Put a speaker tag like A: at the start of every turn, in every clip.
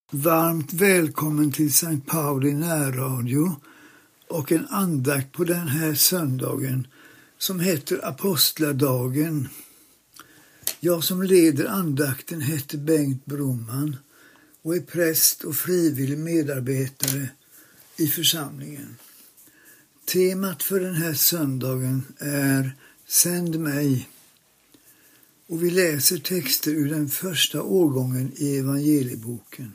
A: Varmt välkommen till Sankt Pauli närradio och en andakt på den här söndagen som heter Apostladagen. Jag som leder andakten heter Bengt Broman och är präst och frivillig medarbetare i församlingen. Temat för den här söndagen är Sänd mig. Och vi läser texter ur den första årgången i evangelieboken.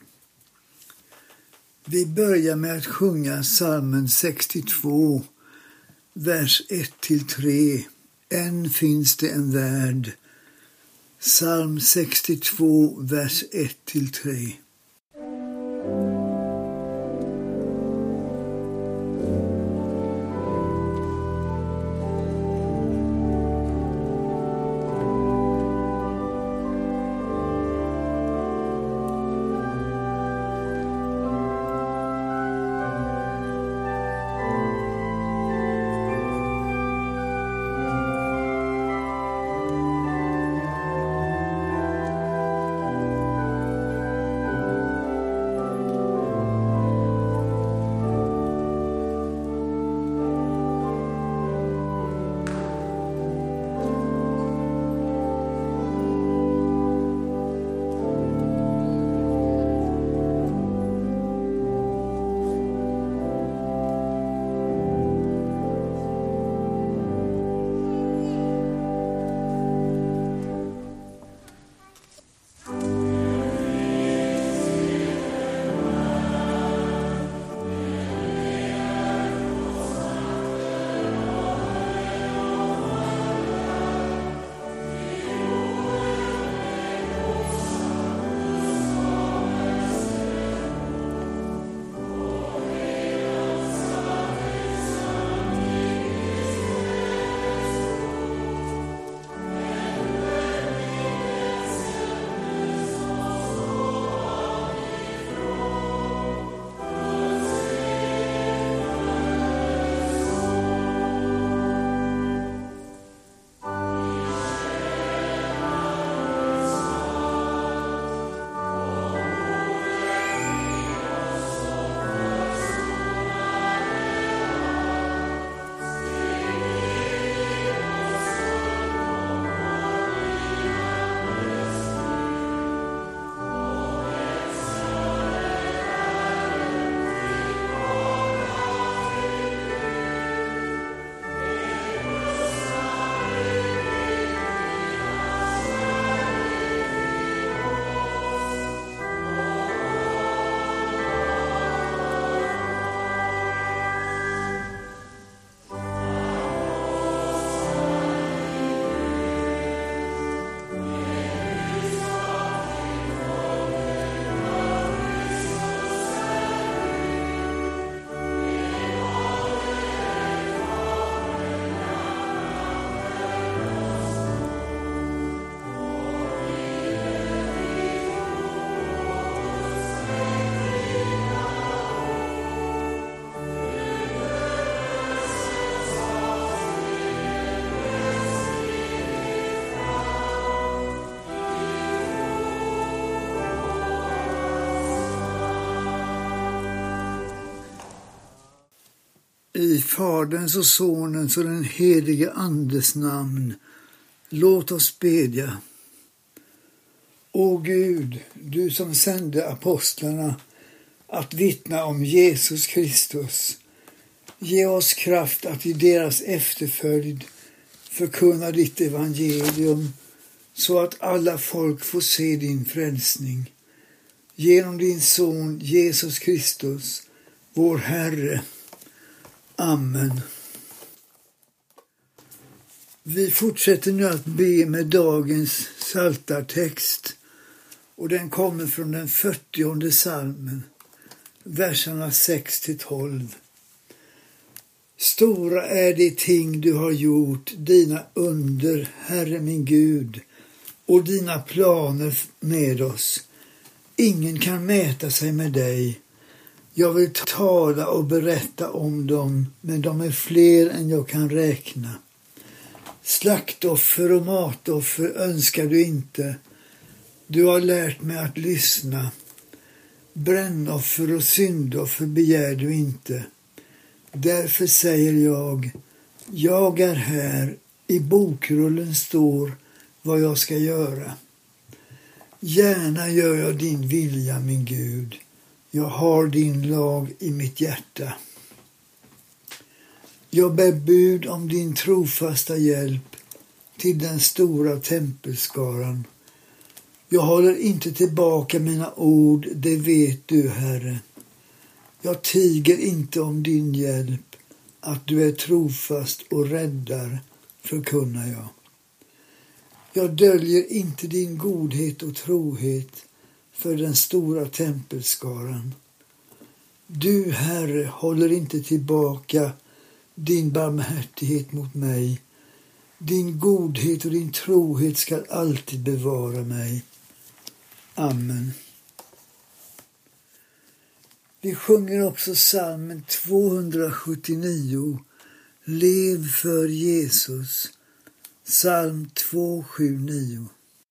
A: Vi börjar med att sjunga psalmen 62, vers 1-3. Än finns det en värld. Psalm 62, vers 1-3. I Faderns och Sonens och den helige Andes namn, låt oss bedja. O Gud, du som sände apostlarna att vittna om Jesus Kristus, ge oss kraft att i deras efterföljd förkunna ditt evangelium så att alla folk får se din frälsning. Genom din son Jesus Kristus, vår Herre. Amen. Vi fortsätter nu att be med dagens psaltartext och den kommer från den 40:e psalmen, verserna 6-12. Stora är de ting du har gjort, dina under, Herre min Gud, och dina planer med oss. Ingen kan mäta sig med dig. Jag vill tala och berätta om dem, men de är fler än jag kan räkna. Slaktoffer och matoffer önskar du inte. Du har lärt mig att lyssna. Brännoffer och syndoffer begär du inte. Därför säger jag är här, i bokrullen står vad jag ska göra. Gärna gör jag din vilja, min Gud. Jag har din lag i mitt hjärta. Jag bär bud om din trofasta hjälp till den stora tempelskaran. Jag håller inte tillbaka mina ord, det vet du, Herre. Jag tiger inte om din hjälp, att du är trofast och räddar, förkunnar jag. Jag döljer inte din godhet och trohet för den stora tempelskaran. Du, Herre, håller inte tillbaka din barmhärtighet mot mig. Din godhet och din trohet ska alltid bevara mig. Amen. Vi sjunger också psalmen 279. Lev för Jesus. Psalm 279.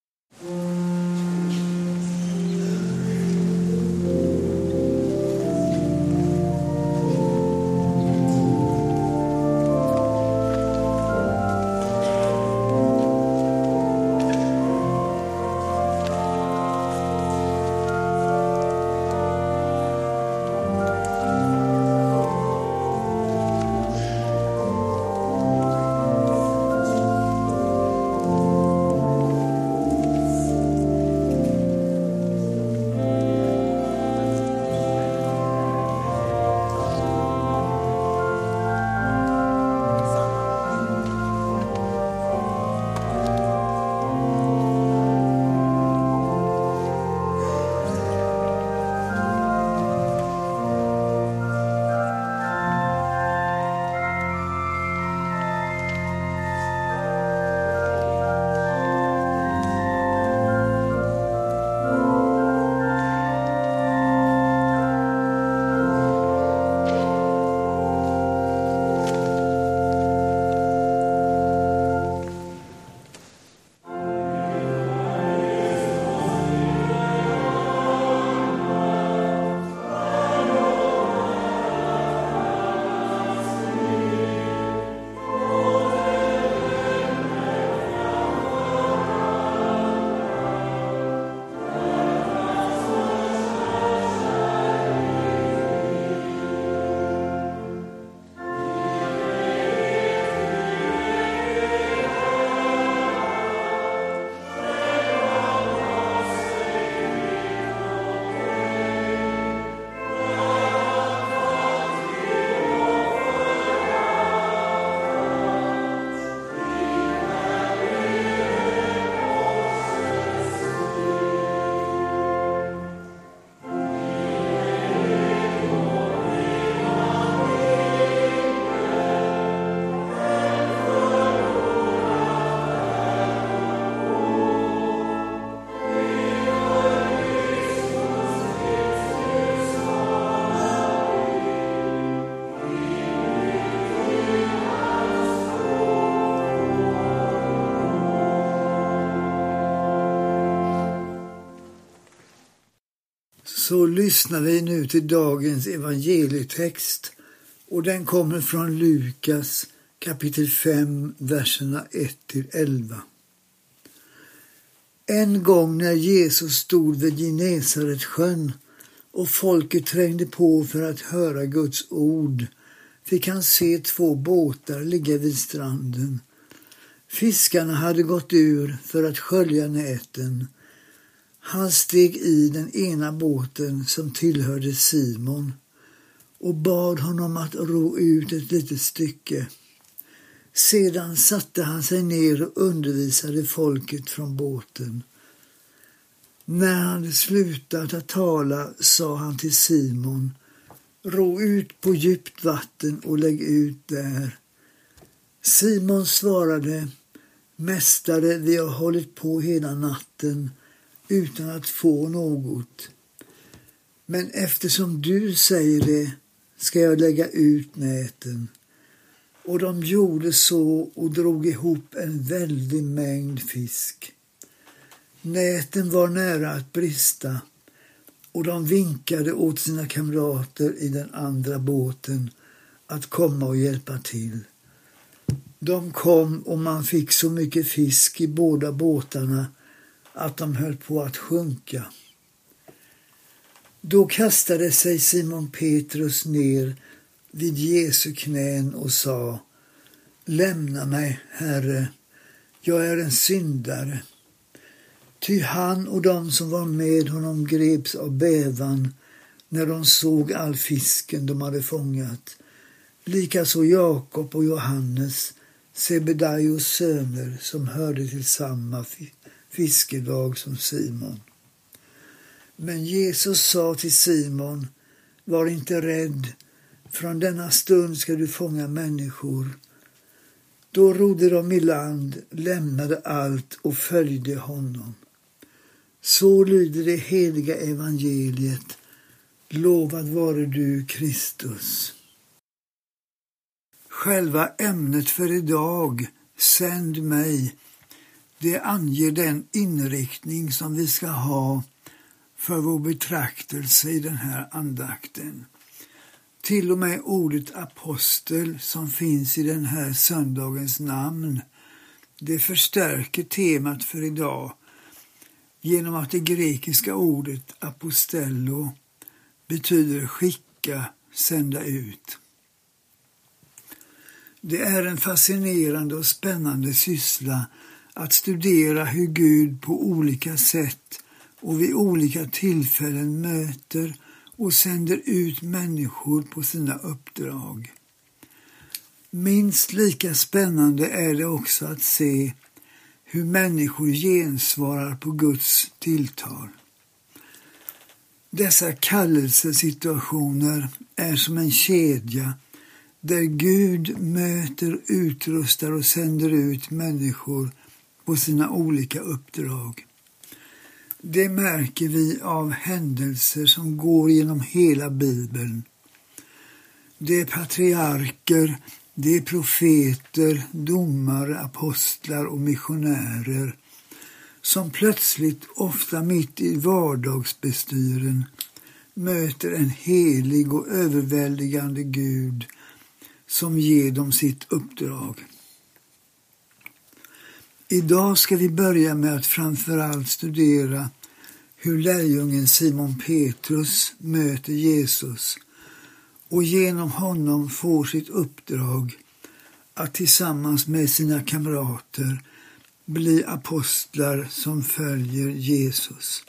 A: Så lyssnar vi nu till dagens evangelietext och den kommer från Lukas kapitel 5, verserna 1-11. En gång när Jesus stod vid Genesaretsjön och folket trängde på för att höra Guds ord fick han se 2 båtar ligga vid stranden. Fiskarna hade gått ur för att skölja näten. Han steg i den ena båten som tillhörde Simon och bad honom att ro ut ett litet stycke. Sedan satte han sig ner och undervisade folket från båten. När han hade slutat att tala sa han till Simon: ro ut på djupt vatten och lägg ut där. Simon svarade: Mästare, vi har hållit på hela natten utan att få något. Men eftersom du säger det ska jag lägga ut näten. Och de gjorde så och drog ihop en väldig mängd fisk. Näten var nära att brista. och de vinkade åt sina kamrater i den andra båten att komma och hjälpa till. De kom och man fick så mycket fisk i båda båtarna att de höll på att sjunka. Då kastade sig Simon Petrus ner vid Jesu knän och sa: lämna mig, Herre, jag är en syndare. Ty han och de som var med honom greps av bävan när de såg all fisken de hade fångat. Likaså Jakob och Johannes, Sebedaios söner, som hörde till samma fiskelag som Simon. Men Jesus sa till Simon: var inte rädd, från denna stund ska du fånga människor. Då rodde de i land, lämnade allt och följde honom. Så lyder det heliga evangeliet. Lovad vare du, Kristus. Själva ämnet för idag, sänd mig, det anger den inriktning som vi ska ha för vår betraktelse i den här andakten. Till och med ordet apostel som finns i den här söndagens namn, det förstärker temat för idag genom att det grekiska ordet apostello betyder skicka, sända ut. Det är en fascinerande och spännande syssla att studera hur Gud på olika sätt och vid olika tillfällen möter och sänder ut människor på sina uppdrag. Minst lika spännande är det också att se hur människor gensvarar på Guds tilltal. Dessa kallelsesituationer är som en kedja där Gud möter, utrustar och sänder ut människor på sina olika uppdrag. Det märker vi av händelser som går genom hela Bibeln. Det är patriarker, det är profeter, domare, apostlar och missionärer som plötsligt, ofta mitt i vardagsbestyren, möter en helig och överväldigande Gud som ger dem sitt uppdrag. Idag ska vi börja med att framförallt studera hur lärjungen Simon Petrus möter Jesus och genom honom får sitt uppdrag att tillsammans med sina kamrater bli apostlar som följer Jesus.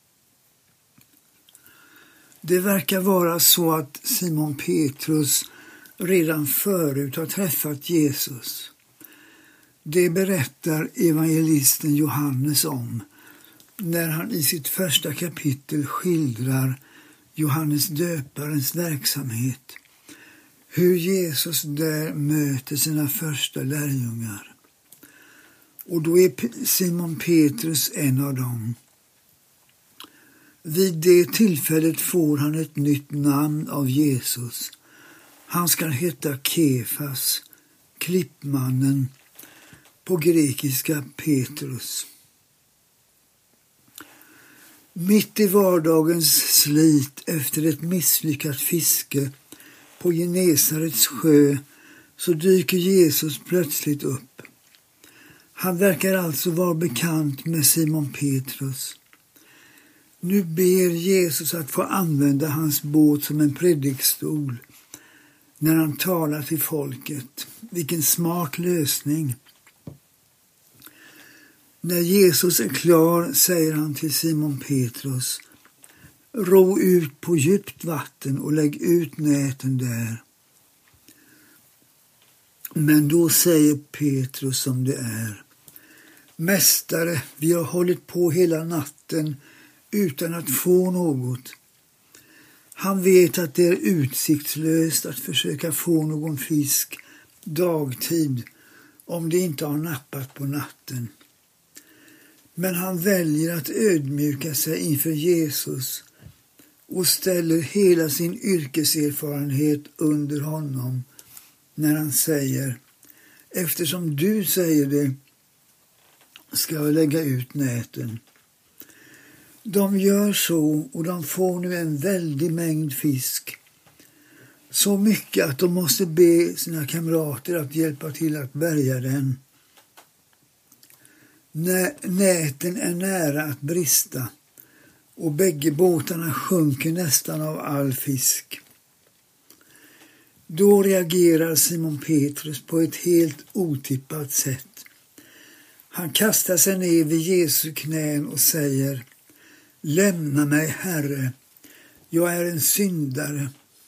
A: Det verkar vara så att Simon Petrus redan förut har träffat Jesus. Det berättar evangelisten Johannes om när han i sitt första kapitel skildrar Johannes döparens verksamhet. Hur Jesus där möter sina första lärjungar. Och då är Simon Petrus en av dem. Vid det tillfället får han ett nytt namn av Jesus. Han ska heta Kefas, klippmannen, på grekiska Petrus. Mitt i vardagens slit efter ett misslyckat fiske på Genesarets sjö så dyker Jesus plötsligt upp. Han verkar alltså vara bekant med Simon Petrus. Nu ber Jesus att få använda hans båt som en predikstol när han talar till folket. Vilken smart lösning! När Jesus är klar säger han till Simon Petrus: ro ut på djupt vatten och lägg ut näten där. Men då säger Petrus som det är: Mästare, vi har hållit på hela natten utan att få något. Han vet att det är utsiktslöst att försöka få någon fisk dagtid om det inte har nappat på natten. Men han väljer att ödmjuka sig inför Jesus och ställer hela sin yrkeserfarenhet under honom när han säger: eftersom du säger det ska jag lägga ut näten. De gör så och de får nu en väldig mängd fisk. Så mycket att de måste be sina kamrater att hjälpa till att bärga den. Näten är nära att brista och bägge båtarna sjunker nästan av all fisk. Då reagerar Simon Petrus på ett helt otippat sätt. Han kastar sig ner vid Jesu knän och säger: "Lämna mig, Herre, jag är en syndare."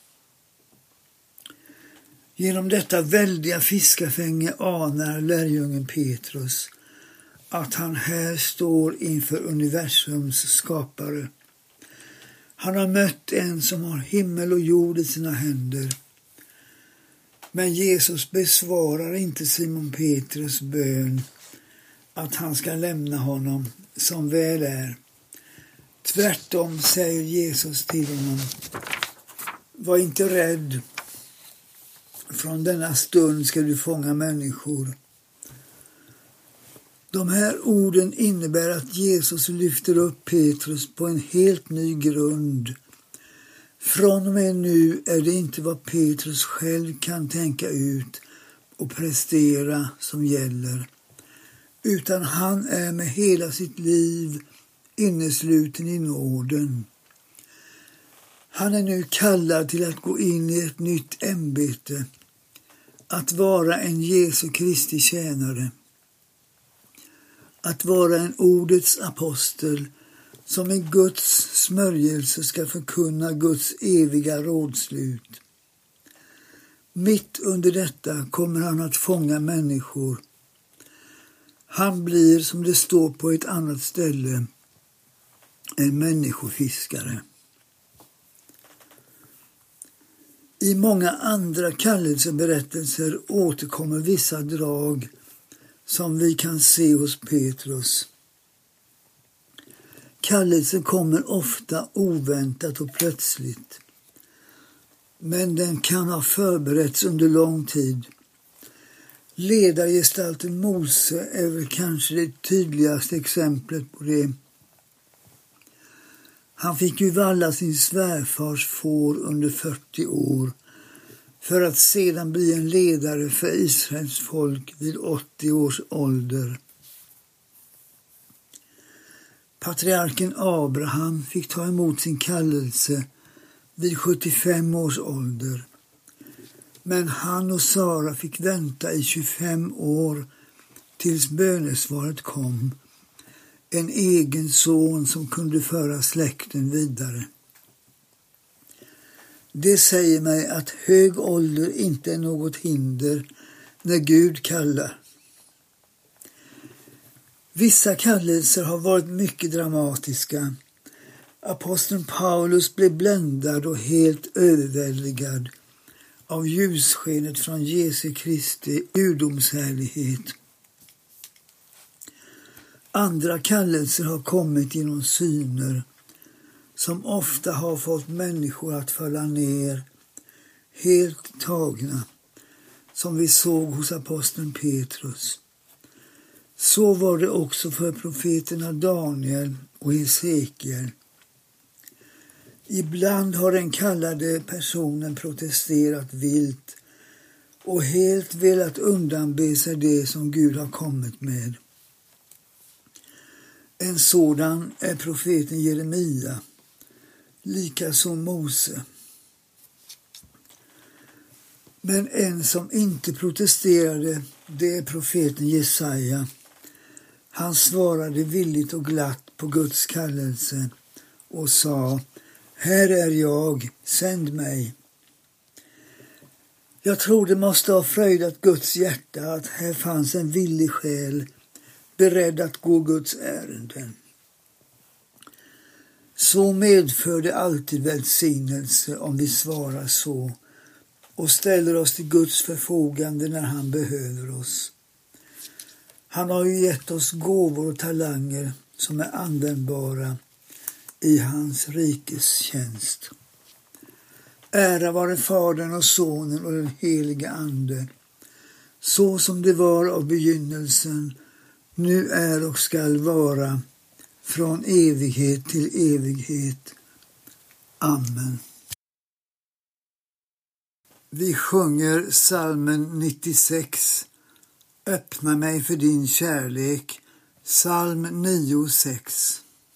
A: Genom detta väldiga fiskafänge anar lärjungen Petrus att han här står inför universums skapare. Han har mött en som har himmel och jord i sina händer. Men Jesus besvarar inte Simon Petrus bön att han ska lämna honom, som väl är. Tvärtom säger Jesus till honom: "Var inte rädd. Från denna stund ska du fånga människor." De här orden innebär att Jesus lyfter upp Petrus på en helt ny grund. Från och med nu är det inte vad Petrus själv kan tänka ut och prestera som gäller, utan han är med hela sitt liv innesluten i nåden. Han är nu kallad till att gå in i ett nytt ämbete, att vara en Jesu Kristi tjänare, att vara en ordets apostel som i Guds smörjelse ska förkunna Guds eviga rådslut. Mitt under detta kommer han att fånga människor. Han blir, som det står på ett annat ställe, en människofiskare. I många andra kallelseberättelser återkommer vissa drag som vi kan se hos Petrus. Kallelsen kommer ofta oväntat och plötsligt, men den kan ha förberetts under lång tid. Ledargestalten Mose är väl kanske det tydligaste exemplet på det. Han fick ju valla sin svärfars får under 40 år för att sedan bli en ledare för Israels folk vid 80 års ålder. Patriarken Abraham fick ta emot sin kallelse vid 75 års ålder. Men han och Sara fick vänta i 25 år tills bönesvaret kom. En egen son som kunde föra släkten vidare. Det säger mig att hög ålder inte är något hinder när Gud kallar. Vissa kallelser har varit mycket dramatiska. Aposteln Paulus blev bländad och helt överväldigad av ljusskenet från Jesu Kristi gudomshärlighet. Andra kallelser har kommit genom syner som ofta har fått människor att falla ner, helt tagna, som vi såg hos aposteln Petrus. Så var det också för profeterna Daniel och Hesekiel. Ibland har den kallade personen protesterat vilt och helt velat undanbe sig det som Gud har kommit med. En sådan är profeten Jeremia, likaså Mose. Men en som inte protesterade, det är profeten Jesaja. Han svarade villigt och glatt på Guds kallelse och sa: "Här är jag, sänd mig." Jag tror det måste ha fröjdat Guds hjärta att här fanns en villig själ, beredd att gå Guds ärenden. Så medför det alltid välsignelse om vi svarar så och ställer oss till Guds förfogande när han behöver oss. Han har ju gett oss gåvor och talanger som är användbara i hans rikes tjänst. Ära vare Fadern och Sonen och den helige Ande, så som det var av begynnelsen, nu är och skall vara, från evighet till evighet. Amen. Vi sjunger psalmen 96. Öppna mig för din kärlek. Psalm 9:6.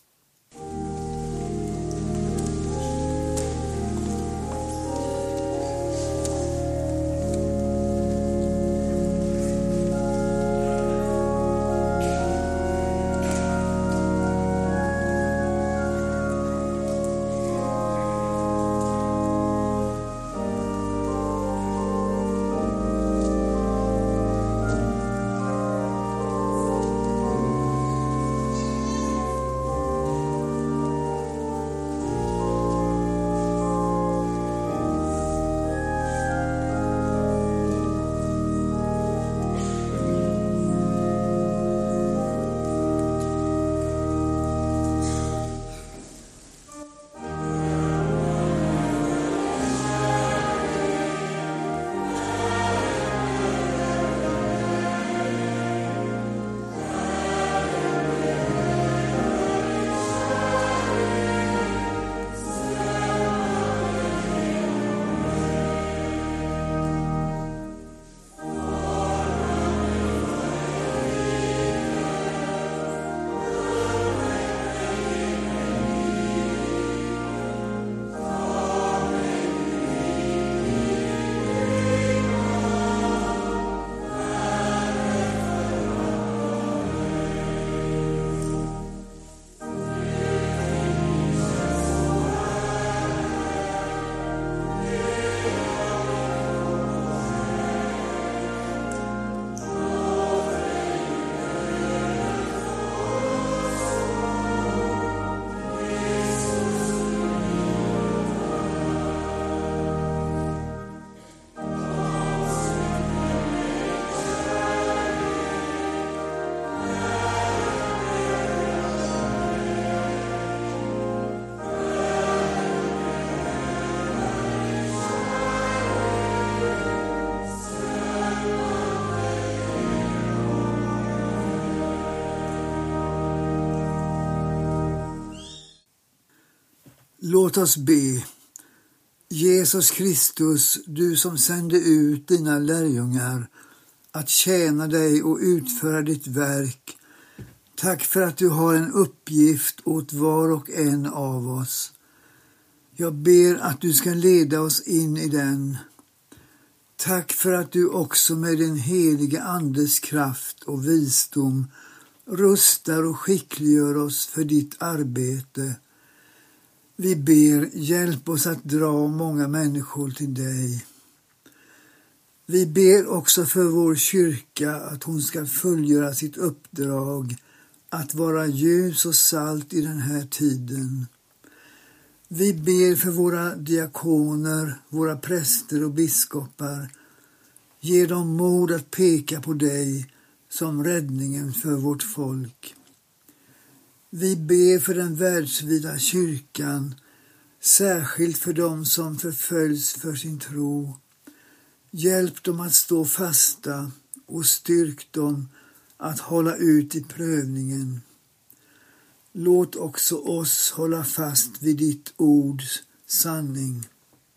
A: Låt oss be. Jesus Kristus, du som sände ut dina lärjungar att tjäna dig och utföra ditt verk. Tack för att du har en uppgift åt var och en av oss. Jag ber att du ska leda oss in i den. Tack för att du också med din heliga andes kraft och visdom rustar och skickliggör oss för ditt arbete. Vi ber, hjälp oss att dra många människor till dig. Vi ber också för vår kyrka att hon ska fullgöra sitt uppdrag att vara ljus och salt i den här tiden. Vi ber för våra diakoner, våra präster och biskopar. Ge dem mod att peka på dig som räddningen för vårt folk. Vi ber för den världsvida kyrkan, särskilt för dem som förföljs för sin tro. Hjälp dem att stå fasta och styrk dem att hålla ut i prövningen. Låt också oss hålla fast vid ditt ords sanning.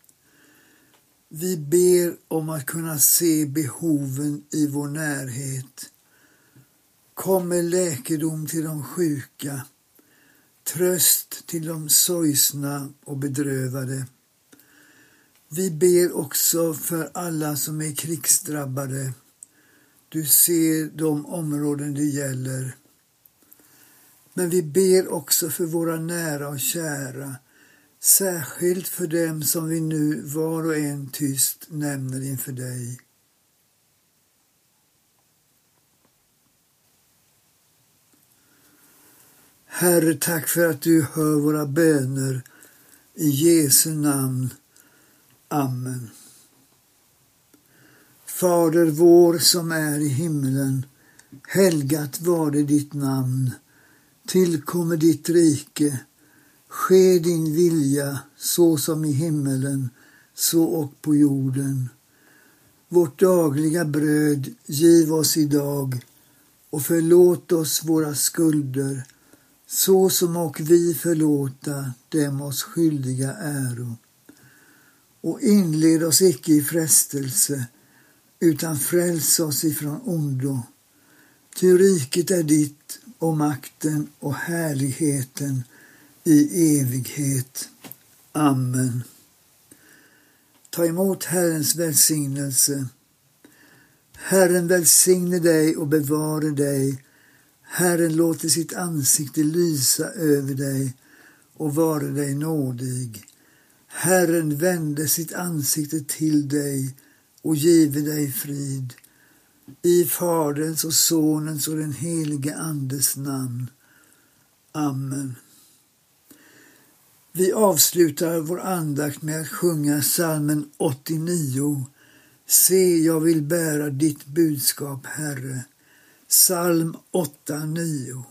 A: Vi ber om att kunna se behoven i vår närhet. Kom med läkedom till de sjuka, tröst till de sorgsna och bedrövade. Vi ber också för alla som är krigsdrabbade. Du ser de områden det gäller. Men vi ber också för våra nära och kära, särskilt för dem som vi nu var och en tyst nämner inför dig. Herre, tack för att du hör våra böner. I Jesu namn. Amen. Fader vår som är i himmelen, helgat var det ditt namn. Tillkommer ditt rike. Ske din vilja så som i himmelen, så och på jorden. Vårt dagliga bröd giv oss idag och förlåt oss våra skulder, så som och vi förlåta dem oss skyldiga äro. Och inled oss icke i frestelse, utan fräls oss ifrån ondo. Ty riket är ditt och makten och härligheten i evighet. Amen. Ta emot Herrens välsignelse. Herren välsigne dig och bevare dig. Herren låter sitt ansikte lysa över dig och vara dig nådig. Herren vände sitt ansikte till dig och give dig frid. I Faderns och Sonens och den helige Andes namn. Amen. Vi avslutar vår andakt med att sjunga psalmen 89. Se, jag vill bära ditt budskap, Herre. Psalm 8:9.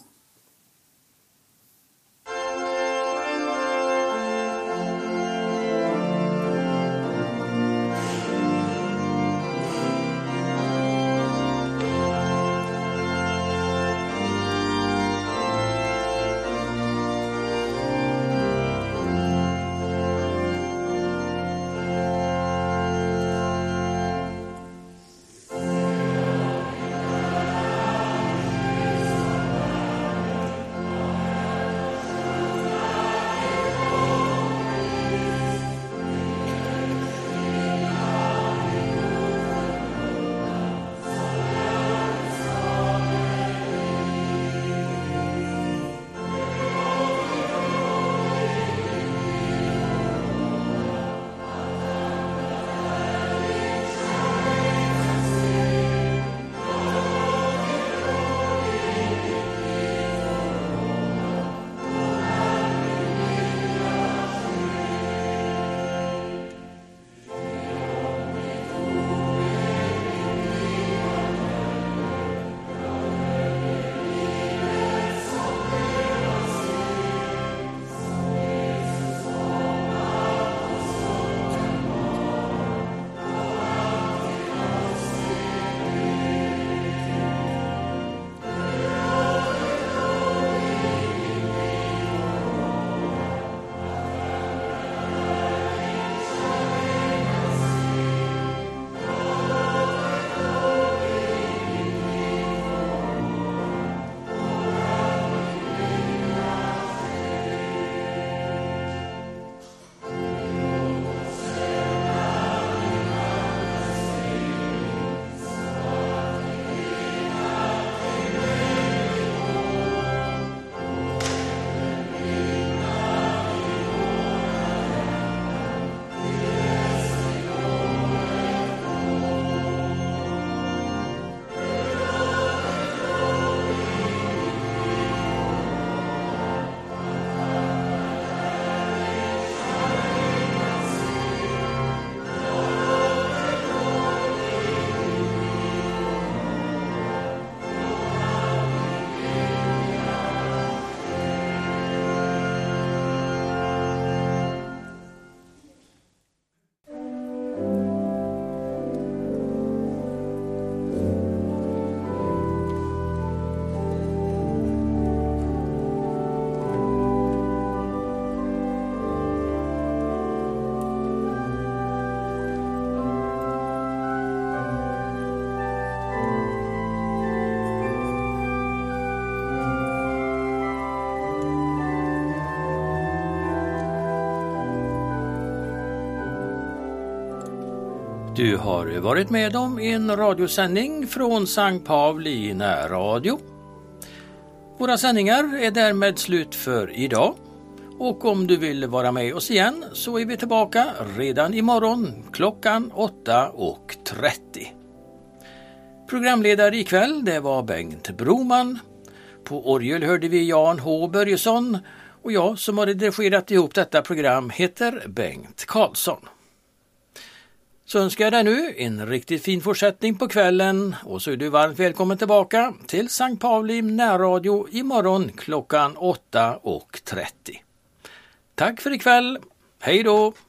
B: Du har varit med om en radiosändning från Sankt Pauli närradio. Våra sändningar är därmed slut för idag. Och om du vill vara med oss igen så är vi tillbaka redan imorgon klockan 8:30. Programledare ikväll det var Bengt Broman. På orgel hörde vi Jan H. Börjesson och jag som har redigerat ihop detta program heter Bengt Karlsson. Så önskar jag dig nu en riktigt fin fortsättning på kvällen och så är du varmt välkommen tillbaka till Sankt Pauli närradio imorgon klockan 8:30. Tack för ikväll. Hej då!